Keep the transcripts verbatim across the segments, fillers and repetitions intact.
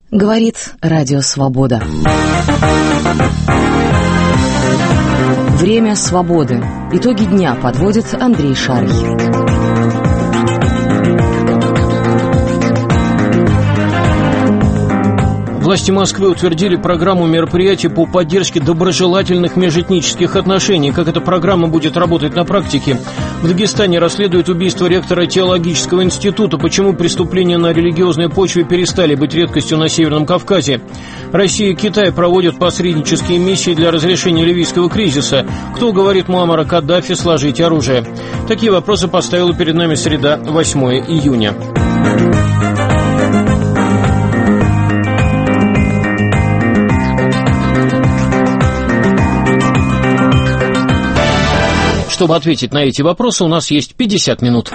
Говорит Радио Свобода. Время свободы. Итоги дня подводит Андрей Шарий. Власти Москвы утвердили программу мероприятий по поддержке доброжелательных межэтнических отношений. Как эта программа будет работать на практике? В Дагестане расследуют убийство ректора теологического института. Почему преступления на религиозной почве перестали быть редкостью на Северном Кавказе? Россия и Китай проводят посреднические миссии для разрешения ливийского кризиса. Кто говорит Муаммару Каддафи сложить оружие? Такие вопросы поставила перед нами среда, восьмое июня. Чтобы ответить на эти вопросы, у нас есть пятьдесят минут.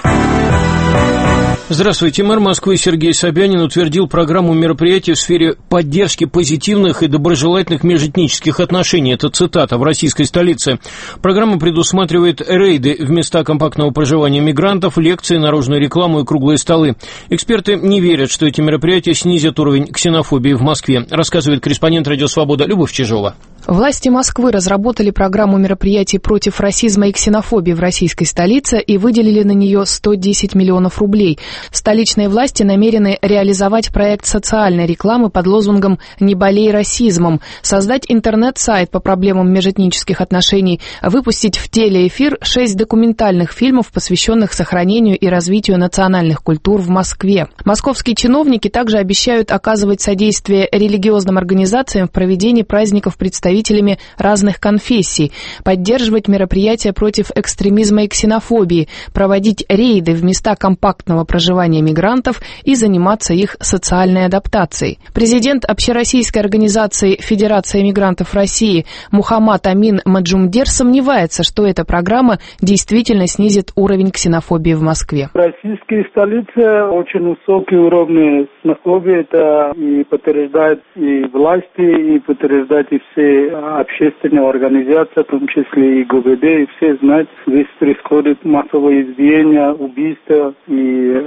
Здравствуйте. Мэр Москвы Сергей Собянин утвердил программу мероприятий в сфере поддержки позитивных и доброжелательных межэтнических отношений. Это цитата в российской столице. Программа предусматривает рейды в места компактного проживания мигрантов, лекции, наружную рекламу и круглые столы. Эксперты не верят, что эти мероприятия снизят уровень ксенофобии в Москве, рассказывает корреспондент «Радио Свобода» Любовь Чижова. Власти Москвы разработали программу мероприятий против расизма и ксенофобии в российской столице и выделили на нее сто десять миллионов рублей. Столичные власти намерены реализовать проект социальной рекламы под лозунгом «Не болей расизмом», создать интернет-сайт по проблемам межэтнических отношений, выпустить в телеэфир шесть документальных фильмов, посвященных сохранению и развитию национальных культур в Москве. Московские чиновники также обещают оказывать содействие религиозным организациям в проведении праздников представителей представителями разных конфессий, поддерживать мероприятия против экстремизма и ксенофобии, проводить рейды в места компактного проживания мигрантов и заниматься их социальной адаптацией. Президент общероссийской организации Федерация мигрантов России Мухаммад Амин Маджумдер сомневается, что эта программа действительно снизит уровень ксенофобии в Москве. В российской столице очень высокий уровень ксенофобии, это и подтверждает и власти, и подтверждает и все общественные организации, в том числе и ГУВД, и все знают, здесь происходит массовое избиение, убийство и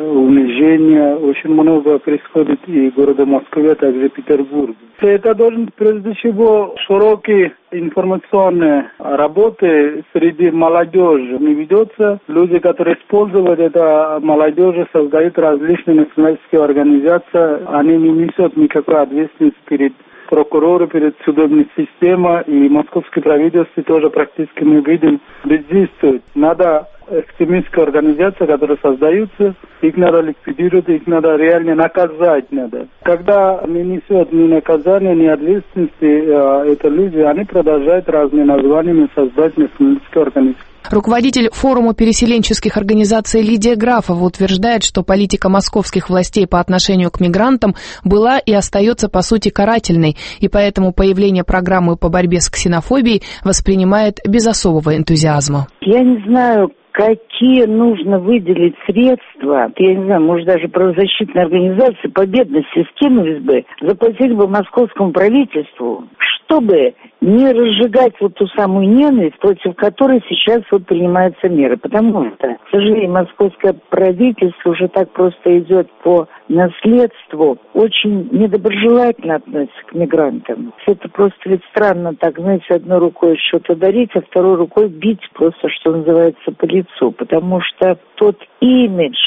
унижение. Очень много происходит и в городе Москве, также в Петербурге. Это должен прежде всего широкие информационные работы среди молодежи не ведется. Люди, которые используют это молодежи, создают различные националистские организации, они не несут никакой ответственности перед прокуроры, перед судебной системой, и московское правительство тоже практически мы видим бездействует. Надо экстремистские организации, которые создаются, их надо ликвидировать, их надо реально наказать надо. Когда не несет ни наказания, ни ответственности, э, это люди, они продолжают разными названиями создать националистские организации. Руководитель форума переселенческих организаций Лидия Графова утверждает, что политика московских властей по отношению к мигрантам была и остается, по сути, карательной, и поэтому появление программы по борьбе с ксенофобией воспринимает без особого энтузиазма. Я не знаю, какие нужно выделить средства, я не знаю, может, даже правозащитные организации по бедности скинулись бы, заплатили бы московскому правительству, чтобы не разжигать вот ту самую ненависть, против которой сейчас вот принимаются меры. Потому что, к сожалению, московское правительство уже так просто идет по наследству, очень недоброжелательно относится к мигрантам. Это просто ведь странно так, знаете, одной рукой что-то дарить, а второй рукой бить просто, что называется, по лицу. Потому что тот имидж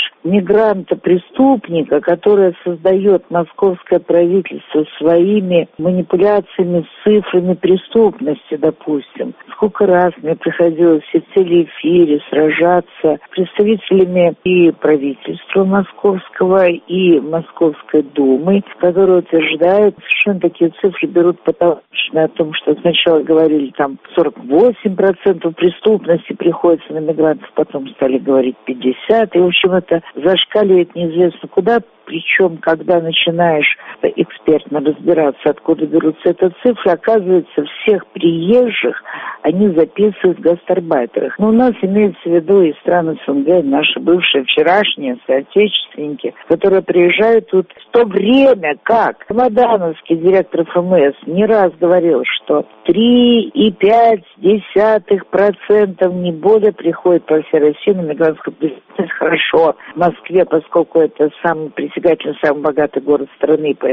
мигранта-преступника, который создает московское правительство своими манипуляциями с цифрами преступности, допустим. Сколько раз мне приходилось и в телеэфире сражаться с представителями и правительства московского, и Московской думы, которые утверждают, совершенно такие цифры берут потолочные, о том, что сначала говорили, там сорок восемь процентов преступности приходится на мигрантов, потом стали говорить пятьдесят, и, в общем, это зашкаливает неизвестно куда, причем, когда начинаешь экспертно разбираться, откуда берутся эти цифры, оказывается, всех приезжих они записывают в гастарбайтерах. Но у нас имеется в виду и страны СНГ, наши бывшие вчерашние соотечественники, которые приезжают тут в то время, как Чемодановский директор ФМС не раз говорил, что три и пять десятых процентов не более приходит по всей России на мигрантскую преступность. Хорошо в Москве, поскольку это самый притягательный, самый богатый город страны, поэтому здесь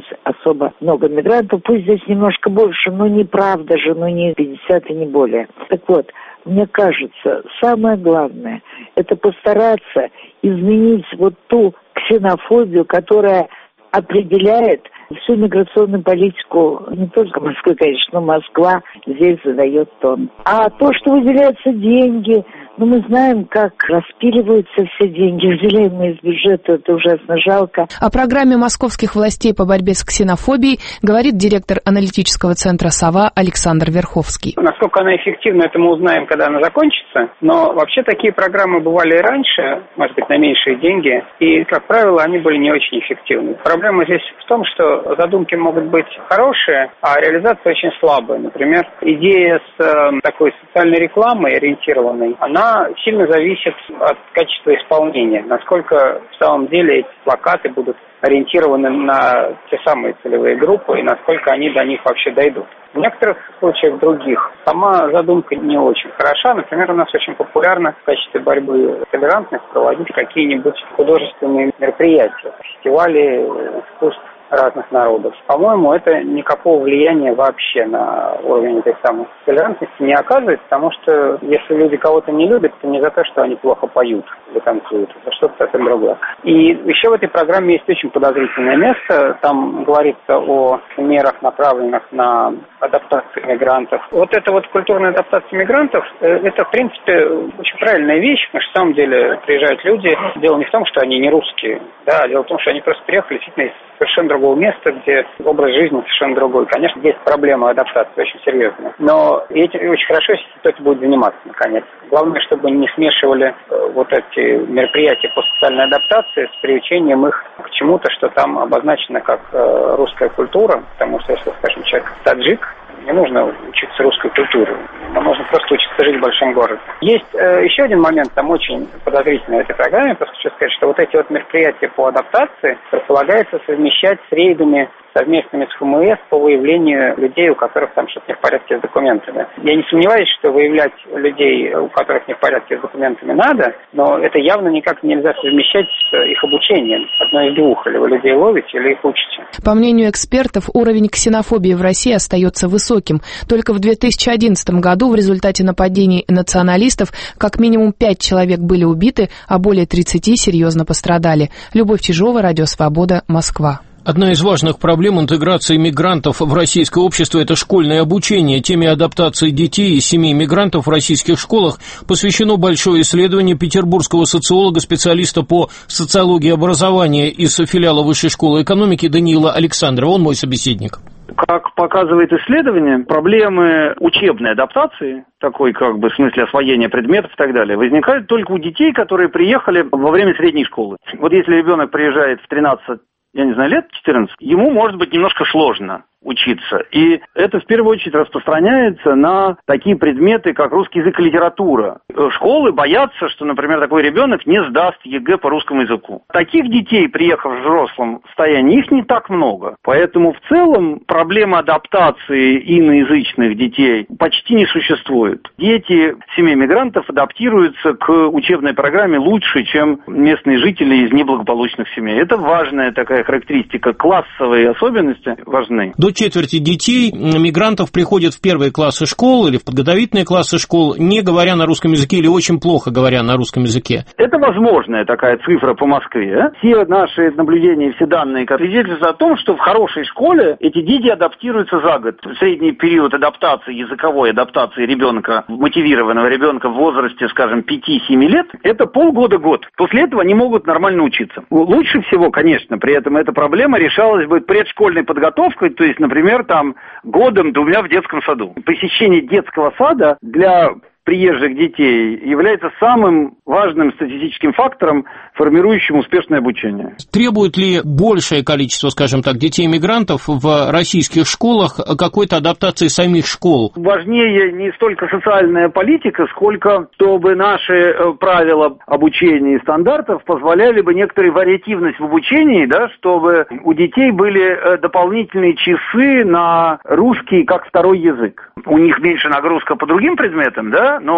особо много мигрантов. Пусть здесь немножко больше, но неправда же, ну не пятьдесят и не более. Так вот, мне кажется, самое главное – это постараться изменить вот ту ксенофобию, которая определяет всю миграционную политику не только Москвы, конечно, но Москва здесь задает тон. А то, что выделяются деньги, ну мы знаем, как распиливаются все деньги, выделяемые из бюджета, это ужасно жалко. О программе московских властей по борьбе с ксенофобией говорит директор аналитического центра «Сова» Александр Верховский. Насколько она эффективна, это мы узнаем, когда она закончится. Но вообще такие программы бывали и раньше, может быть, на меньшие деньги. И, как правило, они были не очень эффективны. Проблема здесь в том, что задумки могут быть хорошие, а реализация очень слабая. Например, идея с э, такой социальной рекламой ориентированной, она сильно зависит от качества исполнения. Насколько в самом деле эти плакаты будут ориентированы на те самые целевые группы и насколько они до них вообще дойдут. В некоторых случаях других сама задумка не очень хороша. Например, у нас очень популярно в качестве борьбы с толерантностью проводить какие-нибудь художественные мероприятия, фестивали искусств разных народов. По-моему, это никакого влияния вообще на уровень этой самой толерантности не оказывает, потому что если люди кого-то не любят, то не за то, что они плохо поют или танцуют, это что-то совсем другое. И еще в этой программе есть очень подозрительное место. Там говорится о мерах, направленных на адаптацию мигрантов. Вот эта вот культурная адаптация мигрантов, это, в принципе, очень правильная вещь, потому что, на самом деле, приезжают люди. Дело не в том, что они не русские, да, а дело в том, что они просто приехали действительно из совершенно другого места, где образ жизни совершенно другой. Конечно, есть проблема адаптации очень серьезная. Но этим очень хорошо, если кто-то будет заниматься, наконец. Главное, чтобы не смешивали вот эти мероприятия по социальной адаптации с приучением их к чему-то, что там обозначено как русская культура. Потому что, если, скажем, человек таджик, не нужно учиться русской культуре, можно просто учиться жить в большом городе. Есть э, еще один момент, там очень подозрительный в этой программе, просто хочу сказать, что вот эти вот мероприятия по адаптации предполагается совмещать с рейдами совместными с ФМС по выявлению людей, у которых там что-то не в порядке с документами. Я не сомневаюсь, что выявлять людей, у которых не в порядке с документами, надо, но это явно никак нельзя совмещать с их обучением. Одно из двух. Или вы людей ловите, или их учите. По мнению экспертов, уровень ксенофобии в России остается высоким. Только в две тысячи одиннадцатом году в результате нападений националистов как минимум пять человек были убиты, а более тридцати серьезно пострадали. Любовь Чижова, Радио Свобода, Москва. Одна из важных проблем интеграции мигрантов в российское общество – это школьное обучение. Теме адаптации детей и семей мигрантов в российских школах посвящено большое исследование петербургского социолога, специалиста по социологии образования из филиала Высшей школы экономики Даниила Александрова. Он мой собеседник. Как показывает исследование, проблемы учебной адаптации, такой как бы в смысле освоения предметов и так далее, возникают только у детей, которые приехали во время средней школы. Вот если ребенок приезжает в тринадцать, я не знаю, лет четырнадцать, ему может быть немножко сложно учиться. И это в первую очередь распространяется на такие предметы, как русский язык и литература. Школы боятся, что, например, такой ребенок не сдаст ЕГЭ по русскому языку. Таких детей, приехав в взрослом состоянии, их не так много. Поэтому в целом проблема адаптации иноязычных детей почти не существует. Дети семей мигрантов адаптируются к учебной программе лучше, чем местные жители из неблагополучных семей. Это важная такая характеристика. Классовые особенности важны. До четверти детей мигрантов приходят в первые классы школ или в подготовительные классы школ, не говоря на русском языке или очень плохо говоря на русском языке. Это возможная такая цифра по Москве. Все наши наблюдения, все данные свидетельствуют о том, что в хорошей школе эти дети адаптируются за год. Средний период адаптации, языковой адаптации ребенка, мотивированного ребенка в возрасте, скажем, пяти-семи лет, это полгода-год. После этого они могут нормально учиться. Лучше всего, конечно, при этом эта проблема решалась бы предшкольной подготовкой, то есть, например, там годом-двумя в детском саду. Посещение детского сада для приезжих детей является самым важным статистическим фактором, формирующим успешное обучение. Требует ли большее количество, скажем так, детей-мигрантов в российских школах какой-то адаптации самих школ? Важнее не столько социальная политика, сколько чтобы наши правила обучения и стандартов позволяли бы некоторую вариативность в обучении, да, чтобы у детей были дополнительные часы на русский как второй язык. У них меньше нагрузка по другим предметам, да, но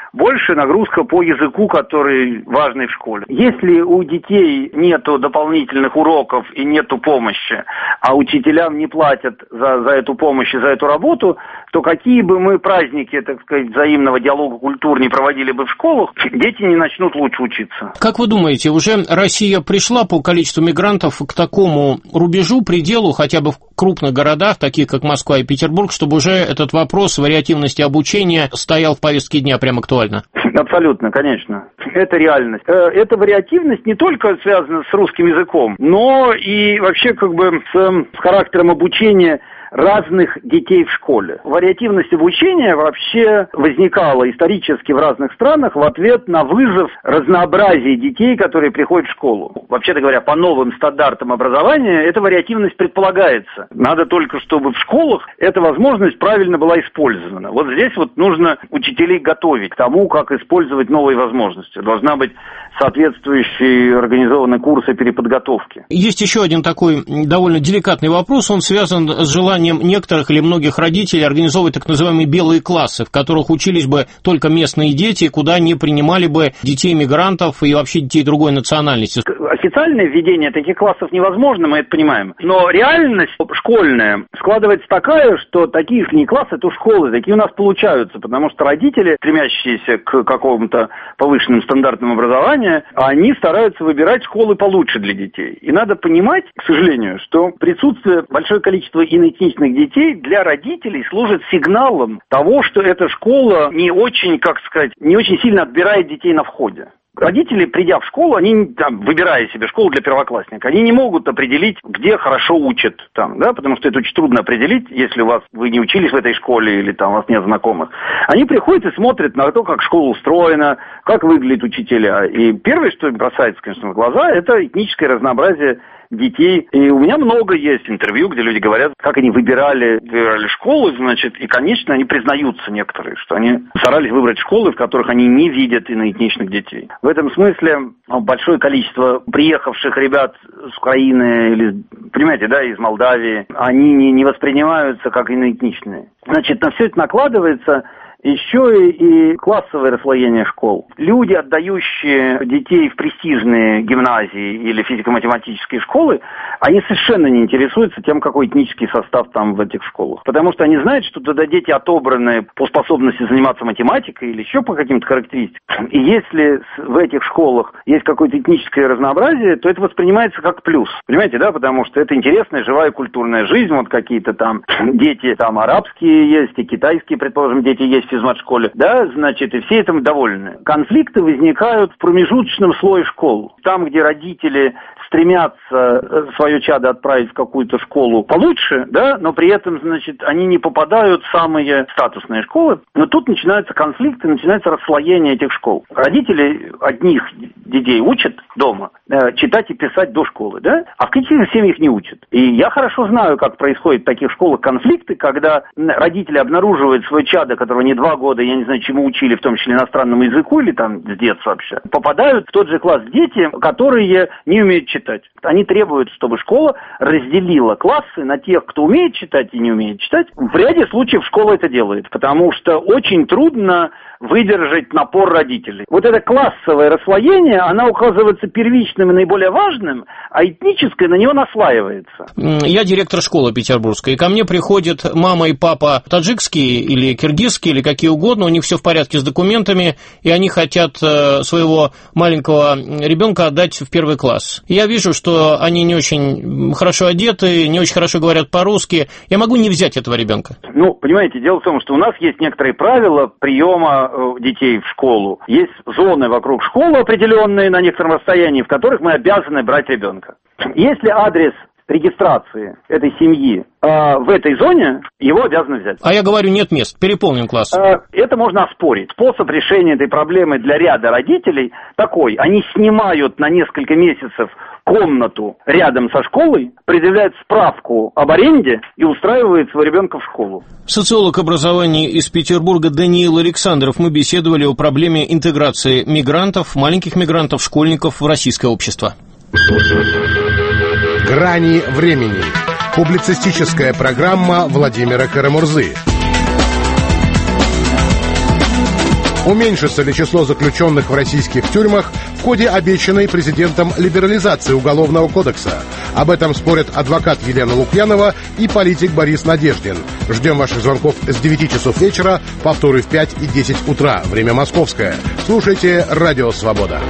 больше нагрузка по языку, который важный в школе. Если у детей нету дополнительных уроков и нету помощи, а учителям не платят за, за эту помощь и за эту работу, то какие бы мы праздники, так сказать, взаимного диалога культур не проводили бы в школах, дети не начнут лучше учиться. Как вы думаете, уже Россия пришла по количеству мигрантов к такому рубежу, пределу, хотя бы в крупных городах, таких как Москва и Петербург, чтобы уже этот вопрос вариативности обучения стоял в повестке дня прям актуально? Абсолютно, конечно. Это реальность. Эта вариативность не только связана с русским языком, но и вообще как бы с, с характером обучения разных детей в школе. Вариативность обучения вообще возникала исторически в разных странах в ответ на вызов разнообразия детей, которые приходят в школу. Вообще-то говоря, по новым стандартам образования эта вариативность предполагается. Надо только, чтобы в школах эта возможность правильно была использована. Вот здесь вот нужно учителей готовить к тому, как использовать новые возможности. Должна быть соответствующие организованные курсы переподготовки. Есть еще один такой довольно деликатный вопрос, он связан с желанием некоторых или многих родителей организовывать так называемые белые классы, в которых учились бы только местные дети, куда не принимали бы детей мигрантов и вообще детей другой национальности. Официальное введение таких классов невозможно, мы это понимаем. Но реальность школьная складывается такая, что такие не классы, то школы, такие у нас получаются, потому что родители, стремящиеся к какому-то повышенным стандартам образования, они стараются выбирать школы получше для детей. И надо понимать, к сожалению, что присутствие большое количество иноэтничных детей для родителей служит сигналом того, что эта школа не очень, как сказать, не очень сильно отбирает детей на входе. Родители, придя в школу, они, там, выбирая себе школу для первоклассника, они не могут определить, где хорошо учат, там, да, потому что это очень трудно определить, если у вас, вы не учились в этой школе или там у вас нет знакомых. Они приходят и смотрят на то, как школа устроена, как выглядят учителя. И первое, что им бросается, конечно, в глаза, это этническое разнообразие детей. И у меня много есть интервью, где люди говорят, как они выбирали, выбирали школу, значит, и, конечно, они признаются некоторые, что они старались выбрать школы, в которых они не видят иноэтничных детей. В этом смысле большое количество приехавших ребят с Украины или, понимаете, да, из Молдавии, они не, не воспринимаются как иноэтничные. Значит, на все это накладывается еще и, и классовое расслоение школ. Люди, отдающие детей в престижные гимназии или физико-математические школы, они совершенно не интересуются тем, какой этнический состав там в этих школах. Потому что они знают, что туда дети отобраны по способности заниматься математикой или еще по каким-то характеристикам. И если в этих школах есть какое-то этническое разнообразие, то это воспринимается как плюс. Понимаете, да? Потому что это интересная, живая культурная жизнь. Вот какие-то там дети там арабские есть, и китайские, предположим, дети есть в физмат-школе, да, значит, и все этим довольны. Конфликты возникают в промежуточном слое школ. Там, где родители стремятся свое чадо отправить в какую-то школу получше, да, но при этом, значит, они не попадают в самые статусные школы. Но тут начинаются конфликты, начинается расслоение этих школ. Родители одних детей учат дома э, читать и писать до школы, да, а в каких семьях не учат. И я хорошо знаю, как происходят в таких школах конфликты, когда родители обнаруживают свое чадо, которого не два года, я не знаю, чему учили, в том числе иностранному языку или там с детства вообще, попадают в тот же класс дети, которые не умеют читать. Они требуют, чтобы школа разделила классы на тех, кто умеет читать и не умеет читать. В ряде случаев школа это делает, потому что очень трудно выдержать напор родителей. Вот это классовое расслоение, оно оказывается первичным и наиболее важным, а этническое на него наслаивается. Я директор школы петербургской, и ко мне приходят мама и папа таджикские или киргизские, или какие угодно, у них все в порядке с документами, и они хотят своего маленького ребенка отдать в первый класс. Я вижу, что они не очень хорошо одеты, не очень хорошо говорят по-русски. Я могу не взять этого ребенка? Ну, понимаете, дело в том, что у нас есть некоторые правила приема детей в школу. Есть зоны вокруг школы определенные на некотором расстоянии, в которых мы обязаны брать ребенка. Если адрес регистрации этой семьи э, в этой зоне, его обязаны взять. А я говорю, нет мест, переполнен класс. Э, это можно оспорить. Способ решения этой проблемы для ряда родителей такой. Они снимают на несколько месяцев комнату рядом со школой, предъявляют справку об аренде и устраивают своего ребенка в школу. Социолог образования из Петербурга Даниил Александров. Мы беседовали о проблеме интеграции мигрантов, маленьких мигрантов, школьников в российское общество. «Грани времени». Публицистическая программа Владимира Карамурзы. Уменьшится ли число заключенных в российских тюрьмах в ходе обещанной президентом либерализации Уголовного кодекса? Об этом спорят адвокат Елена Лукьянова и политик Борис Надеждин. Ждем ваших звонков с девяти часов вечера, повторы в пять и десять утра, время московское. Слушайте «Радио Свобода».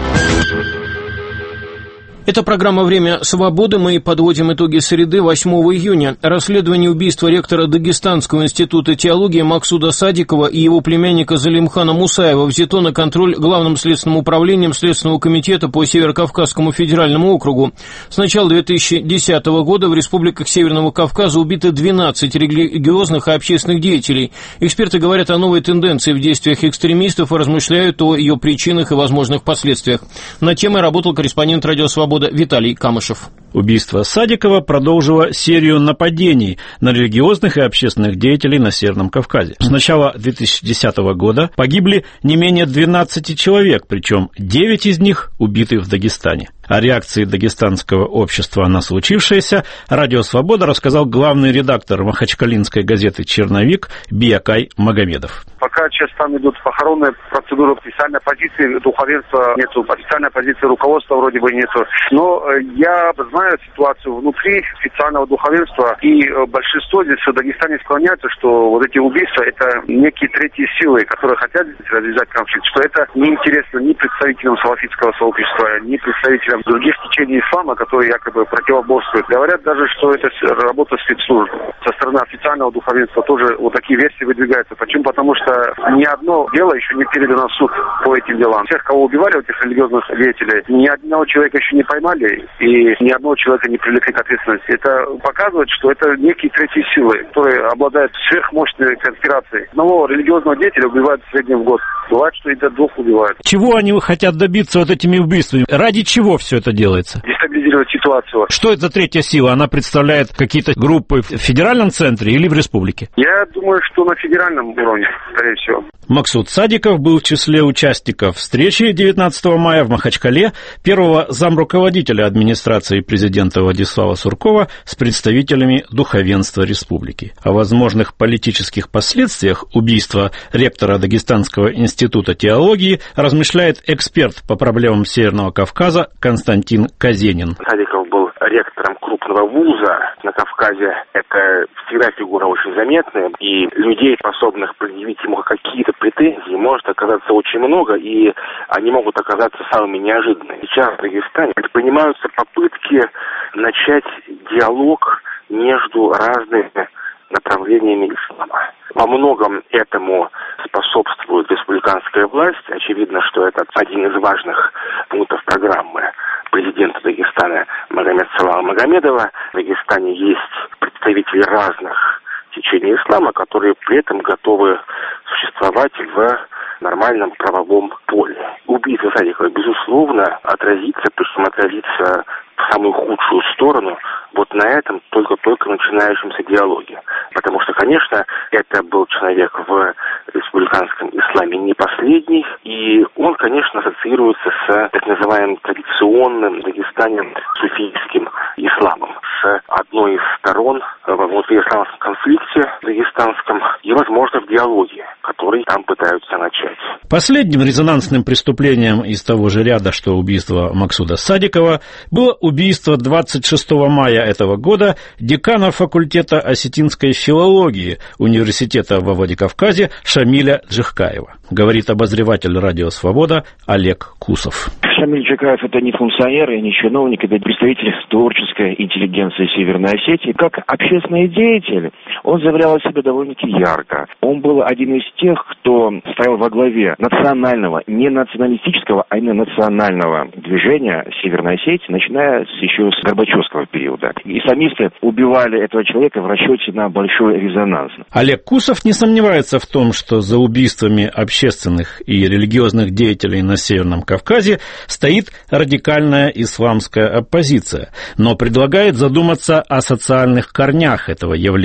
Это программа «Время свободы». Мы подводим итоги среды, восьмого июня. Расследование убийства ректора Дагестанского института теологии Максуда Садикова и его племянника Залимхана Мусаева взято на контроль Главным следственным управлением Следственного комитета по Северокавказскому федеральному округу. С начала две тысячи десятого года в республиках Северного Кавказа убиты двенадцать религиозных и общественных деятелей. Эксперты говорят о новой тенденции в действиях экстремистов и размышляют о ее причинах и возможных последствиях. Над темой работал корреспондент «Радио Свобода» Виталий Камышев. Убийство Садикова продолжило серию нападений на религиозных и общественных деятелей на Северном Кавказе. С начала две тысячи десятого года погибли не менее двенадцати человек, причем девять из них убиты в Дагестане. О реакции дагестанского общества на случившееся «Радио Свобода» рассказал главный редактор махачкалинской газеты «Черновик» Биякай Магомедов. Пока сейчас там идут похоронные процедуры, официальной позиции духовенства нету, официальной позиции руководства вроде бы нету. Но я знаю ситуацию внутри официального духовенства, и большинство здесь в Дагестане склоняется, что вот эти убийства — это некие третьи силы, которые хотят развязать конфликт, что это неинтересно ни представителям салафитского сообщества, ни представителям других течений ислама, которые якобы противоборствуют. Говорят даже, что это работа спецслужб. Со стороны официального духовенства тоже вот такие версии выдвигаются. Почему? Потому что ни одно дело еще не передано в суд по этим делам. Всех, кого убивали, этих религиозных деятелей, ни одного человека еще не поймали и ни одного человека не привлекли к ответственности. Это показывает, что это некие третьи силы, которые обладают сверхмощной конспирацией. Одного религиозного деятеля убивают в среднем в год. Бывает, что и до двух убивают. Чего они хотят добиться вот этими убийствами? Ради чего все это делается? Дестабилизировать ситуацию. Что это за третья сила? Она представляет какие-то группы в федеральном центре или в республике? Я думаю, что на федеральном уровне, скорее всего. Максуд Садиков был в числе участников встречи девятнадцатого мая в Махачкале первого замруководителя администрации президента Владислава Суркова с представителями духовенства республики. О возможных политических последствиях убийства ректора Дагестанского института теологии размышляет эксперт по проблемам Северного Кавказа Константин Казенин. Садиков был ректором крупного вуза на Кавказе. Это всегда фигура очень заметная, и людей, способных предъявить ему какие-то претензии, может оказаться очень много, и они могут оказаться самыми неожиданными. Сейчас в Дагестане предпринимаются попытки начать диалог между разными направлениями ислама. Во многом этому способствует республиканская власть. Очевидно, что это один из важных пунктов программы президента Дагестана Магомед Салама Магомедова. В Дагестане есть представители разных течений ислама, которые при этом готовы существовать в нормальном правовом поле. Убийство Садикова, безусловно, отразится, причем отразится в самую худшую сторону вот на этом только-только начинающемся диалоге. Потому что, конечно, это был человек в республиканском исламе не последний, и он, конечно, ассоциируется с так называемым традиционным в Дагестане суфийским исламом. С одной из сторон в внутриисламском конфликте дагестанском и, возможно, в диалоге, который там пытаются начать. Последним резонансным преступлением из того же ряда, что убийство Максуда Садикова, было убийство двадцать шестого мая этого года декана факультета осетинской филологии университета во Владикавказе Шамиля Джихкаева, говорит обозреватель «Радио Свобода» Олег Кусов. Шамиль Джихкаев — это не функционер и не чиновник, это представитель творческой интеллигенции Северной Осетии. Как общественный деятель он заявлял о себе довольно-таки ярко. Он был один из тех, кто стоял во главе национального, не националистического, а именно национального движения Северной Осетии, начиная с, еще с Горбачевского периода. Исламисты убивали этого человека в расчете на большой резонанс. Олег Кусов не сомневается в том, что за убийствами общественных и религиозных деятелей на Северном Кавказе стоит радикальная исламская оппозиция, но предлагает задуматься о социальных корнях этого явления. Я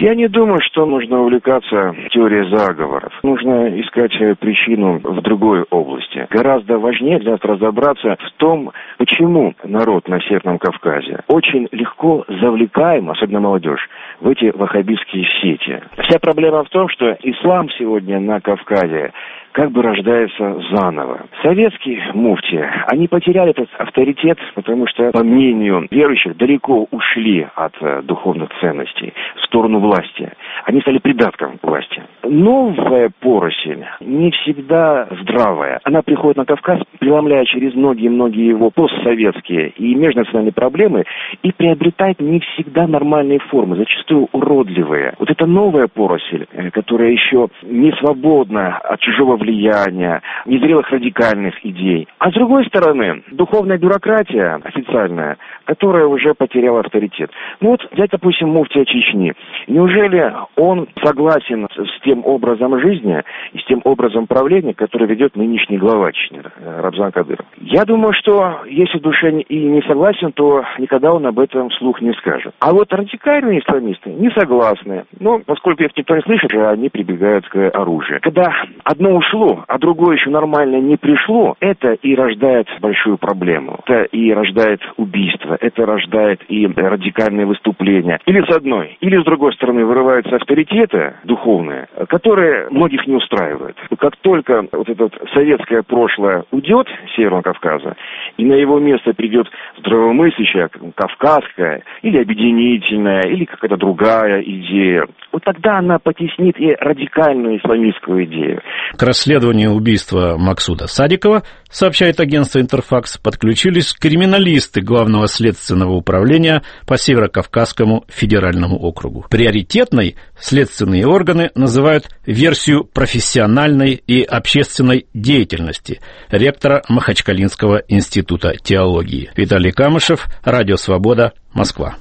Я не думаю, что нужно увлекаться теорией заговоров. Нужно искать причину в другой области. Гораздо важнее для нас разобраться в том, почему народ на Северном Кавказе очень легко завлекаем, особенно молодежь, в эти ваххабистские сети. Вся проблема в том, что ислам сегодня на Кавказе как бы рождается заново. Советские муфти, они потеряли этот авторитет, потому что, по мнению верующих, далеко ушли от э, духовных ценностей в сторону власти. Они стали придатком власти. Новая поросль не всегда здравая. Она приходит на Кавказ, преломляя через многие-многие его постсоветские и межнациональные проблемы, и приобретает не всегда нормальные формы, зачастую уродливые. Вот эта новая поросль, э, которая еще не свободна от чужого влияния, незрелых радикальных идей. А с другой стороны, духовная бюрократия официальная, которая уже потеряла авторитет. Ну вот, взять, допустим, муфтия Чечни. Неужели он согласен с тем образом жизни и с тем образом правления, который ведет нынешний глава Чечни, Рамзан Кадыров? Я думаю, что если в душе и не согласен, то никогда он об этом вслух не скажет. А вот радикальные исламисты не согласны. Но поскольку их никто не слышит, они прибегают к оружию. Когда одно ушло, а другое еще нормально не пришло, это и рождает большую проблему. Это и рождает убийство, это рождает и радикальные выступления. Или с одной, или с другой стороны вырываются авторитеты духовные, которые многих не устраивают. Как только вот это вот советское прошлое уйдет с Северного Кавказа, и на его место придет здравомыслящая, кавказская, или объединительная, или какая-то другая идея, вот тогда она потеснит и радикальную исламистскую идею. К расследованию убийства Максуда Садикова, сообщает агентство «Интерфакс», подключились криминалисты Главного следственного управления по Северокавказскому федеральному округу. Приоритетной следственные органы называют версию профессиональной и общественной деятельности ректора Махачкалинского института теологии. Виталий Камышев, Радио Свобода, Москва.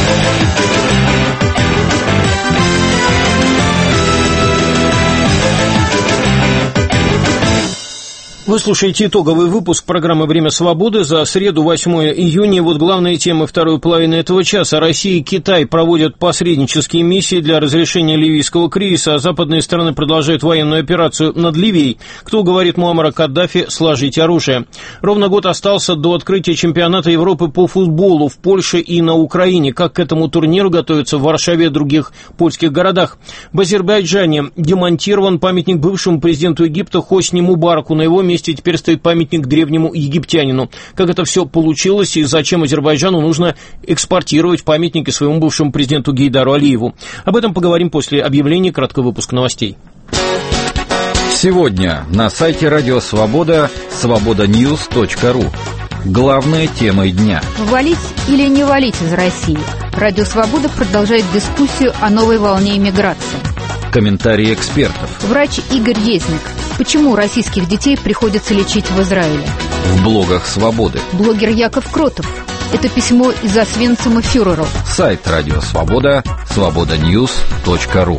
Вы слушаете итоговый выпуск программы «Время свободы» за среду, восьмое июня. Вот главные темы второй половины этого часа. Россия и Китай проводят посреднические миссии для разрешения ливийского кризиса, а западные страны продолжают военную операцию над Ливией. Кто уговорит Муаммара Каддафи сложить оружие? Ровно год остался до открытия чемпионата Европы по футболу в Польше и на Украине. Как к этому турниру готовятся в Варшаве и других польских городах? В Азербайджане демонтирован памятник бывшему президенту Египта Хосни Мубараку. На его месте теперь стоит памятник древнему египтянину. Как это все получилось и зачем Азербайджану нужно экспортировать памятники своему бывшему президенту Гейдару Алиеву? Об этом поговорим после объявления. Краткий выпуск новостей. Сегодня на сайте Радио Свобода свобода ньюс точка ру. Главные темы дня. Валить или не валить из России? Радио Свобода продолжает дискуссию о новой волне иммиграции. Комментарии экспертов. Врач Игорь Езник. Почему российских детей приходится лечить в Израиле? В блогах Свободы. Блогер Яков Кротов. Это письмо из Освенцима фюреру. Сайт Радио Свобода свобода ньюс точка ру.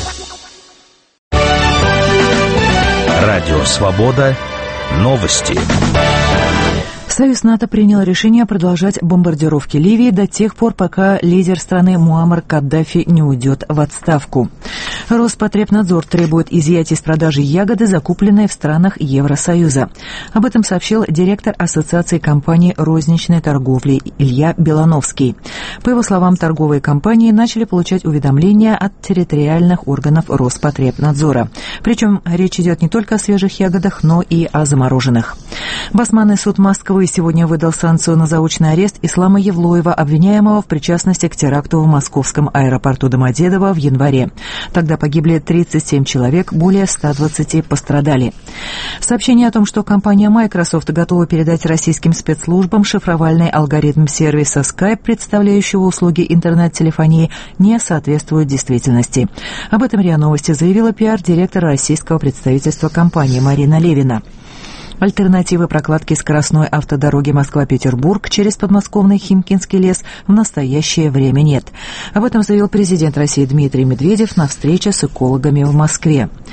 Радио Свобода. Новости. Союз НАТО принял решение продолжать бомбардировки Ливии до тех пор, пока лидер страны Муаммар Каддафи не уйдет в отставку. Роспотребнадзор требует изъятия из продажи ягоды, закупленные в странах Евросоюза. Об этом сообщил директор Ассоциации компаний розничной торговли Илья Белановский. По его словам, торговые компании начали получать уведомления от территориальных органов Роспотребнадзора. Причем речь идет не только о свежих ягодах, но и о замороженных. Басманный суд Москвы сегодня выдал санкцию на заочный арест Ислама Евлоева, обвиняемого в причастности к теракту в московском аэропорту Домодедово в январе. Тогда погибли тридцать семь человек, более ста двадцати пострадали. Сообщение о том, что компания Microsoft готова передать российским спецслужбам шифровальный алгоритм сервиса Skype, представляющего услуги интернет-телефонии, не соответствует действительности. Об этом РИА Новости заявила пиар-директор российского представительства компании Марина Левина. Альтернативы прокладки скоростной автодороги Москва-Петербург через подмосковный Химкинский лес в настоящее время нет. Об этом заявил президент России Дмитрий Медведев на встрече с экологами в Москве.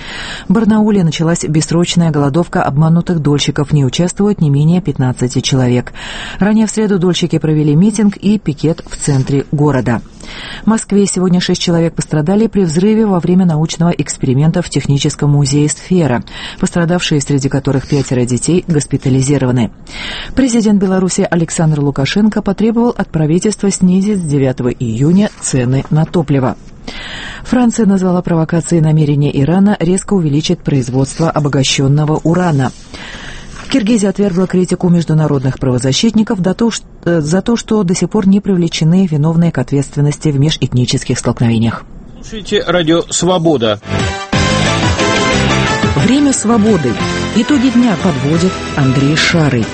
В Барнауле началась бессрочная голодовка обманутых дольщиков. В ней участвуют не менее пятнадцати человек. Ранее в среду дольщики провели митинг и пикет в центре города. В Москве сегодня шесть человек пострадали при взрыве во время научного эксперимента в Техническом музее «Сфера», пострадавшие, среди которых пятеро детей, госпитализированы. Президент Беларуси Александр Лукашенко потребовал от правительства снизить с девятого июня цены на топливо. Франция назвала провокацией намерение Ирана резко увеличить производство обогащенного урана. Киргизия отвергла критику международных правозащитников за то, что до сих пор не привлечены виновные к ответственности в межэтнических столкновениях. Слушайте радио «Свобода». Время свободы. Итоги дня подводит Андрей Шарый.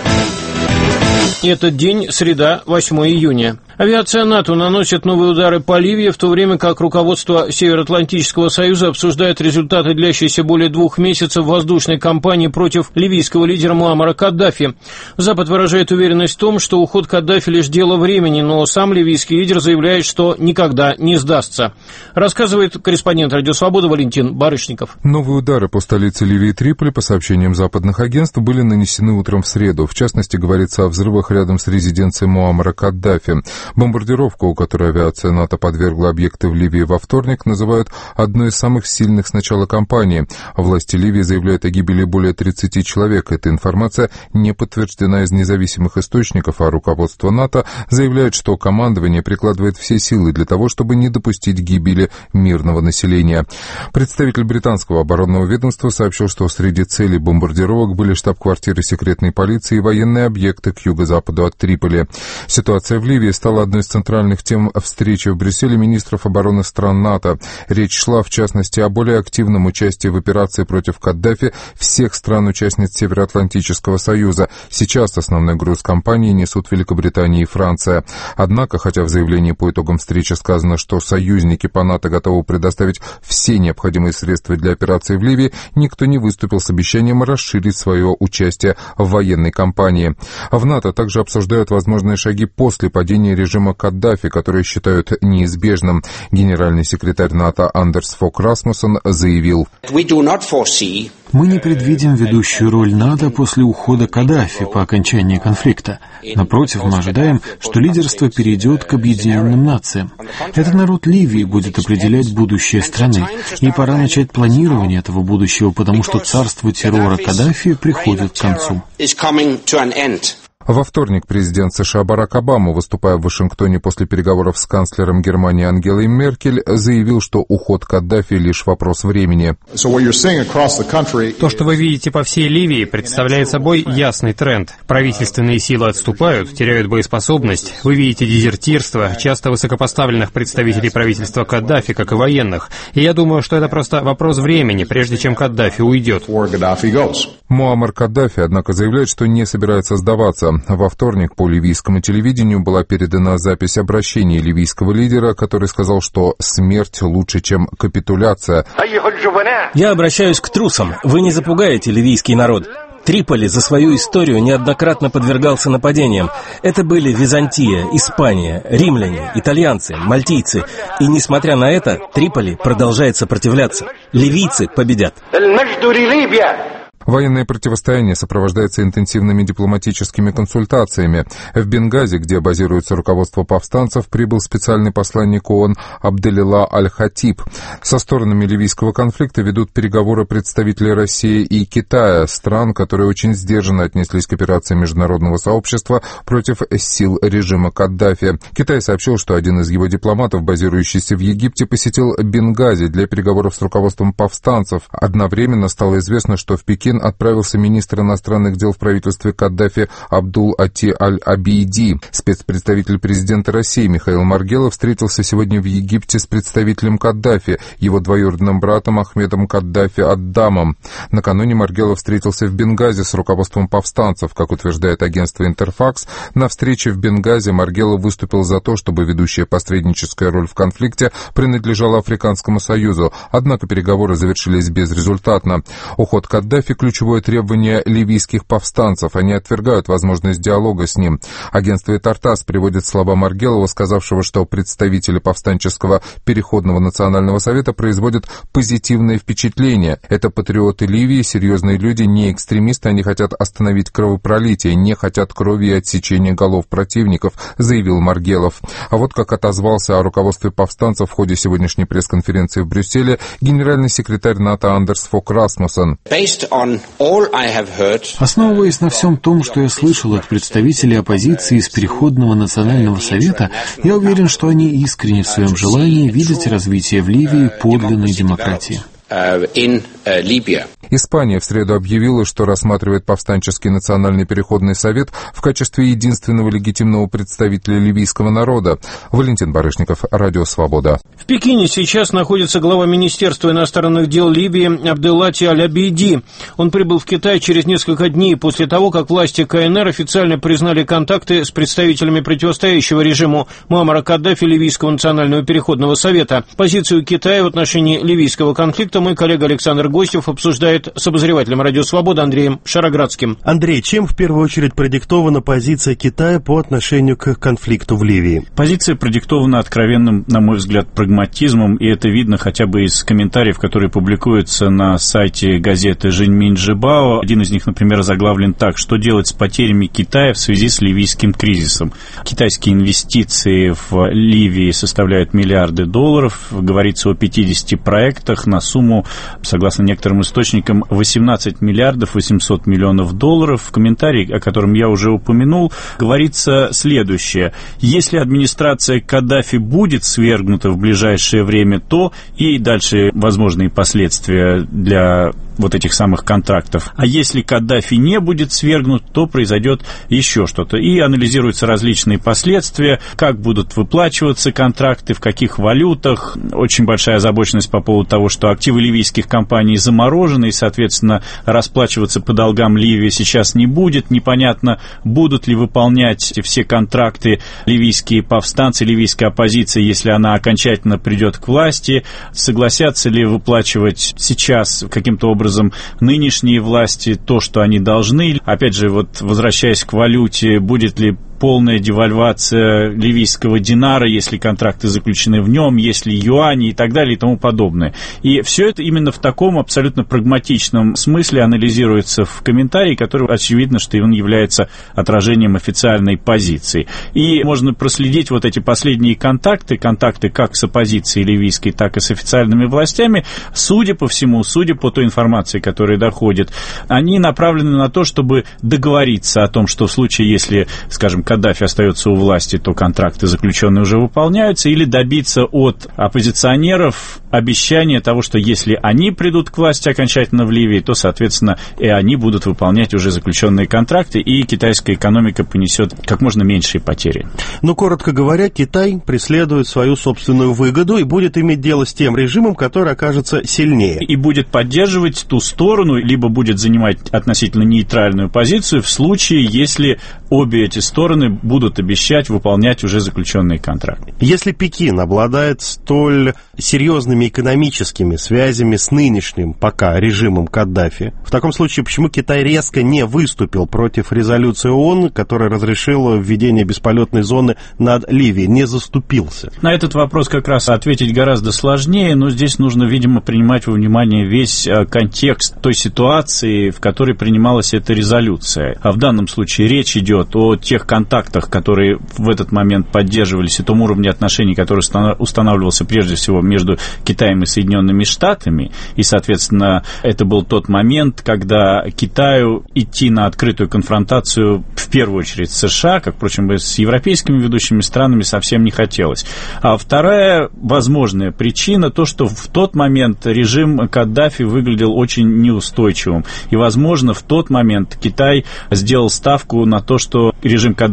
Этот день – среда, восьмое июня. Авиация НАТО наносит новые удары по Ливии, в то время как руководство Североатлантического союза обсуждает результаты длящейся более двух месяцев воздушной кампании против ливийского лидера Муаммара Каддафи. Запад выражает уверенность в том, что уход Каддафи лишь дело времени, но сам ливийский лидер заявляет, что никогда не сдастся. Рассказывает корреспондент «Радио Свобода» Валентин Барышников. Новые удары по столице Ливии Триполи, по сообщениям западных агентств, были нанесены утром в среду. В частности, говорится о взрывах рядом с резиденцией Муаммара Каддафи. Бомбардировку, которой авиация НАТО подвергла объекты в Ливии во вторник, называют одной из самых сильных с начала кампании. Власти Ливии заявляют о гибели более тридцати человек. Эта информация не подтверждена из независимых источников, а руководство НАТО заявляет, что командование прикладывает все силы для того, чтобы не допустить гибели мирного населения. Представитель британского оборонного ведомства сообщил, что среди целей бомбардировок были штаб-квартиры секретной полиции и военные объекты к юго-западу от Триполи. Ситуация в Ливии стала одной из центральных тем встречи в Брюсселе министров обороны стран НАТО. Речь шла, в частности, о более активном участии в операции против Каддафи всех стран-участниц Североатлантического союза. Сейчас основной груз кампании несут Великобритания и Франция. Однако, хотя в заявлении по итогам встречи сказано, что союзники по НАТО готовы предоставить все необходимые средства для операции в Ливии, никто не выступил с обещанием расширить свое участие в военной кампании. В НАТО также обсуждают возможные шаги после падения режима Каддафи, которые считают неизбежным. Генеральный секретарь НАТО Андерс Фок Расмуссен заявил: «Мы не предвидим ведущую роль НАТО после ухода Каддафи по окончании конфликта. Напротив, мы ожидаем, что лидерство перейдет к объединенным нациям. Этот народ Ливии будет определять будущее страны, и пора начать планирование этого будущего, потому что царство террора Каддафи приходит к концу». Во вторник президент США Барак Обама, выступая в Вашингтоне после переговоров с канцлером Германии Ангелой Меркель, заявил, что уход Каддафи лишь вопрос времени. То, что вы видите по всей Ливии, представляет собой ясный тренд. Правительственные силы отступают, теряют боеспособность. Вы видите дезертирство, часто высокопоставленных представителей правительства Каддафи, как и военных. И я думаю, что это просто вопрос времени, прежде чем Каддафи уйдет. Муаммар Каддафи, однако, заявляет, что не собирается сдаваться. Во вторник по ливийскому телевидению была передана запись обращения ливийского лидера, который сказал, что смерть лучше, чем капитуляция. Я обращаюсь к трусам. Вы не запугаете ливийский народ. Триполи за свою историю неоднократно подвергался нападениям. Это были Византия, Испания, римляне, итальянцы, мальтийцы. И несмотря на это, Триполи продолжает сопротивляться. Ливийцы победят. Военное противостояние сопровождается интенсивными дипломатическими консультациями. В Бенгази, где базируется руководство повстанцев, прибыл специальный посланник ООН Абделила Аль-Хатиб. Со сторонами ливийского конфликта ведут переговоры представители России и Китая, стран, которые очень сдержанно отнеслись к операции международного сообщества против сил режима Каддафи. Китай сообщил, что один из его дипломатов, базирующийся в Египте, посетил Бенгази для переговоров с руководством повстанцев. Одновременно стало известно, что в Пекин отправился министр иностранных дел в правительстве Каддафи Абдул-Ати Аль-Абиди. Спецпредставитель президента России Михаил Маргелов встретился сегодня в Египте с представителем Каддафи, его двоюродным братом Ахмедом Каддафи Аддамом. Накануне Маргелов встретился в Бенгази с руководством повстанцев. Как утверждает агентство Интерфакс, на встрече в Бенгази Маргелов выступил за то, чтобы ведущая посредническая роль в конфликте принадлежала Африканскому союзу. Однако переговоры завершились безрезультатно. Уход Каддафи ключевой ключевое требование ливийских повстанцев. Они отвергают возможность диалога с ним. Агентство «Тартас» приводит слова Маргелова, сказавшего, что представители повстанческого Переходного национального совета производят позитивное впечатление. Это патриоты Ливии, серьезные люди, не экстремисты, они хотят остановить кровопролитие, не хотят крови и отсечения голов противников, заявил Маргелов. А вот как отозвался о руководстве повстанцев в ходе сегодняшней пресс-конференции в Брюсселе генеральный секретарь НАТО Андерс Фок Расмуссен. Основываясь на всем том, что я слышал от представителей оппозиции из Переходного национального совета, я уверен, что они искренне в своем желании видеть развитие в Ливии подлинной демократии. Испания в среду объявила, что рассматривает повстанческий национальный переходный совет в качестве единственного легитимного представителя ливийского народа. Валентин Барышников, Радио Свобода. В Пекине сейчас находится глава Министерства иностранных дел Ливии Абделлати Аль-Абейди. Он прибыл в Китай через несколько дней после того, как власти КНР официально признали контакты с представителями противостоящего режиму Муаммара Каддафи Ливийского национального переходного совета. Позицию Китая в отношении ливийского конфликта мой коллега Александр Гостев обсуждает с обозревателем «Радио Свобода» Андреем Шароградским. Андрей, чем в первую очередь продиктована позиция Китая по отношению к конфликту в Ливии? Позиция продиктована откровенным, на мой взгляд, прагматизмом, и это видно хотя бы из комментариев, которые публикуются на сайте газеты «Жиньминь Жибао». Один из них, например, заглавлен так: «Что делать с потерями Китая в связи с ливийским кризисом?». Китайские инвестиции в Ливии составляют миллиарды долларов. Говорится о пятидесяти проектах на сумму, согласно некоторым источникам, восемнадцать миллиардов восемьсот миллионов долларов. В комментарии, о котором я уже упомянул, говорится следующее: если администрация Каддафи будет свергнута в ближайшее время, то и дальше возможные последствия для вот этих самых контрактов. А если Каддафи не будет свергнут, то произойдет еще что-то. И анализируются различные последствия, как будут выплачиваться контракты, в каких валютах. Очень большая озабоченность по поводу того, что активы ливийских компаний заморожены, и, соответственно, расплачиваться по долгам Ливии сейчас не будет. Непонятно, будут ли выполнять все контракты ливийские повстанцы, ливийская оппозиция, если она окончательно придет к власти. Согласятся ли выплачивать сейчас каким-то образом нынешние власти то, что они должны. Опять же, вот возвращаясь к валюте, будет ли полная девальвация ливийского динара, если контракты заключены в нем, если юани и так далее и тому подобное. И все это именно в таком абсолютно прагматичном смысле анализируется в комментарии, который, очевидно, что он является отражением официальной позиции. И можно проследить вот эти последние контакты, контакты как с оппозицией ливийской, так и с официальными властями. Судя по всему, судя по той информации, которая доходит, они направлены на то, чтобы договориться о том, что в случае, если, скажем, Каддафи остается у власти, то контракты заключенные уже выполняются, или добиться от оппозиционеров обещания того, что если они придут к власти окончательно в Ливии, то, соответственно, и они будут выполнять уже заключенные контракты, и китайская экономика понесет как можно меньшие потери. Ну, коротко говоря, Китай преследует свою собственную выгоду и будет иметь дело с тем режимом, который окажется сильнее. И будет поддерживать ту сторону, либо будет занимать относительно нейтральную позицию в случае, если обе эти стороны будут обещать выполнять уже заключенные контракты. Если Пекин обладает столь серьезными экономическими связями с нынешним пока режимом Каддафи, в таком случае почему Китай резко не выступил против резолюции ООН, которая разрешила введение бесполетной зоны над Ливией, не заступился? На этот вопрос как раз ответить гораздо сложнее, но здесь нужно, видимо, принимать во внимание весь контекст той ситуации, в которой принималась эта резолюция. А в данном случае речь идет о тех контактах, которые в этот момент поддерживались, и том уровне отношений, который устанавливался прежде всего между Китаем и Соединенными Штатами. И, соответственно, это был тот момент, когда Китаю идти на открытую конфронтацию в первую очередь с США, как, впрочем, с европейскими ведущими странами совсем не хотелось. А вторая возможная причина то, что в тот момент режим Каддафи выглядел очень неустойчивым. И, возможно, в тот момент Китай сделал ставку на то, что режим Каддафи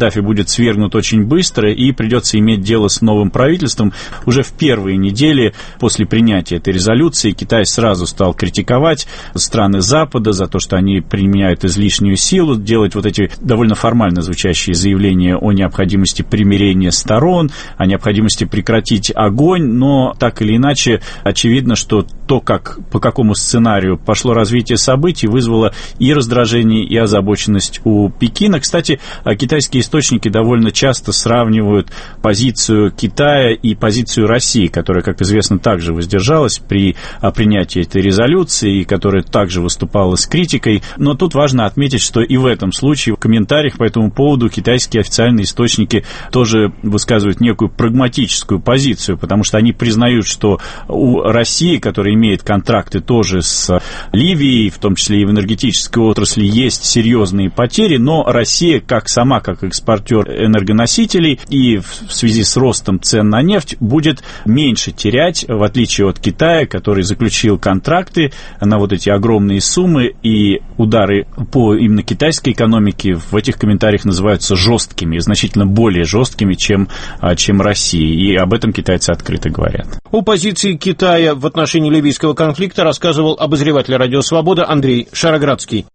Каддафи будет свергнут очень быстро, и придется иметь дело с новым правительством. Уже в первые недели после принятия этой резолюции Китай сразу стал критиковать страны Запада за то, что они применяют излишнюю силу, делать вот эти довольно формально звучащие заявления о необходимости примирения сторон, о необходимости прекратить огонь, но так или иначе очевидно, что то, как, по какому сценарию пошло развитие событий, вызвало и раздражение, и озабоченность у Пекина. Кстати, китайские источники довольно часто сравнивают позицию Китая и позицию России, которая, как известно, также воздержалась при принятии этой резолюции, и которая также выступала с критикой. Но тут важно отметить, что и в этом случае в комментариях по этому поводу китайские официальные источники тоже высказывают некую прагматическую позицию, потому что они признают, что у России, которая имеет контракты тоже с Ливией, в том числе и в энергетической отрасли, есть серьезные потери, но Россия, как сама, как экспортер энергоносителей, и в связи с ростом цен на нефть, будет меньше терять, в отличие от Китая, который заключил контракты на вот эти огромные суммы, и удары по именно китайской экономике в этих комментариях называются жесткими, значительно более жесткими, чем, чем Россия, и об этом китайцы открыто говорят. О позиции Китая в отношении ливийского конфликта рассказывал обозреватель «Радио Свобода» Андрей Шароградский.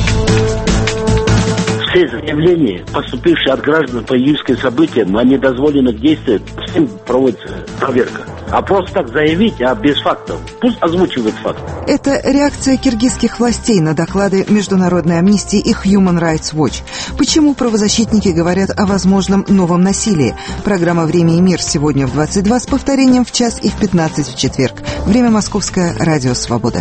Все заявления, поступившие от граждан по июльским событиям о недозволенных действиях, всем проводится проверка. А просто так заявить, а без фактов, пусть озвучивают факты. Это реакция киргизских властей на доклады Международной амнистии и Human Rights Watch. Почему правозащитники говорят о возможном новом насилии? Программа «Время и мир» сегодня в двадцать два с повторением в час и в пятнадцать в четверг. Время московское, Радио Свобода.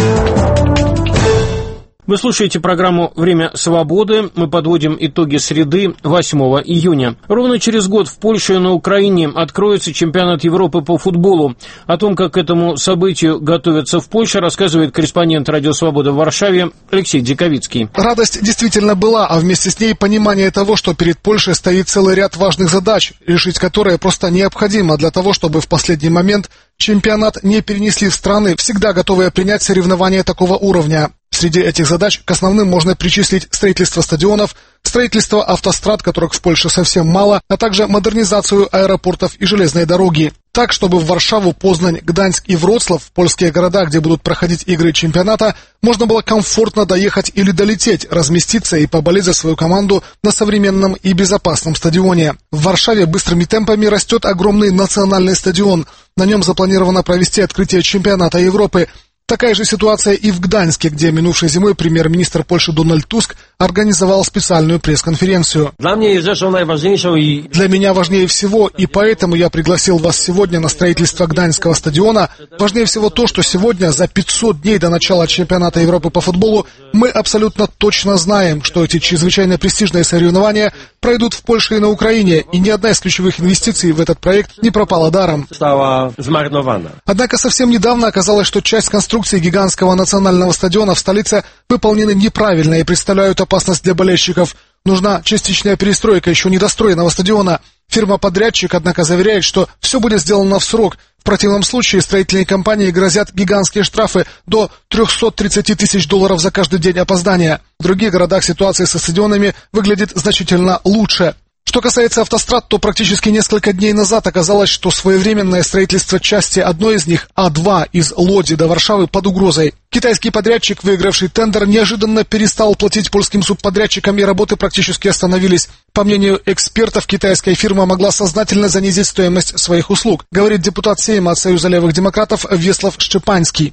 Вы слушаете программу «Время свободы». Мы подводим итоги среды восьмого июня. Ровно через год в Польше и на Украине откроется чемпионат Европы по футболу. О том, как к этому событию готовятся в Польше, рассказывает корреспондент «Радио Свобода» в Варшаве Алексей Диковицкий. Радость действительно была, а вместе с ней понимание того, что перед Польшей стоит целый ряд важных задач, решить которые просто необходимо для того, чтобы в последний момент чемпионат не перенесли в страны, всегда готовые принять соревнования такого уровня. Среди этих задач к основным можно причислить строительство стадионов, строительство автострад, которых в Польше совсем мало, а также модернизацию аэропортов и железной дороги. Так, чтобы в Варшаву, Познань, Гданьск и Вроцлав, польские города, где будут проходить игры чемпионата, можно было комфортно доехать или долететь, разместиться и поболеть за свою команду на современном и безопасном стадионе. В Варшаве быстрыми темпами растет огромный национальный стадион. На нем запланировано провести открытие чемпионата Европы. Такая же ситуация и в Гданьске, где минувшей зимой премьер-министр Польши Дональд Туск организовал специальную пресс-конференцию. Для меня важнее всего, и поэтому я пригласил вас сегодня на строительство Гданьского стадиона, важнее всего то, что сегодня, за пятьсот дней до начала чемпионата Европы по футболу, мы абсолютно точно знаем, что эти чрезвычайно престижные соревнования пройдут в Польше и на Украине, и ни одна из ключевых инвестиций в этот проект не пропала даром. Однако совсем недавно оказалось, что часть конструкции гигантского национального стадиона в столице выполнены неправильно и представляют опасность для болельщиков. Нужна частичная перестройка еще недостроенного стадиона. Фирма-подрядчик, однако, заверяет, что все будет сделано в срок. В противном случае строительные компании грозят гигантские штрафы до триста тридцать тысяч долларов за каждый день опоздания. В других городах ситуация со стадионами выглядит значительно лучше. Что касается автострад, то практически несколько дней назад оказалось, что своевременное строительство части одной из них, А два, из Лоди до Варшавы под угрозой. Китайский подрядчик, выигравший тендер, неожиданно перестал платить польским субподрядчикам, и работы практически остановились. По мнению экспертов, китайская фирма могла сознательно занизить стоимость своих услуг, говорит депутат Сейма от Союза левых демократов Веслав Szczepański.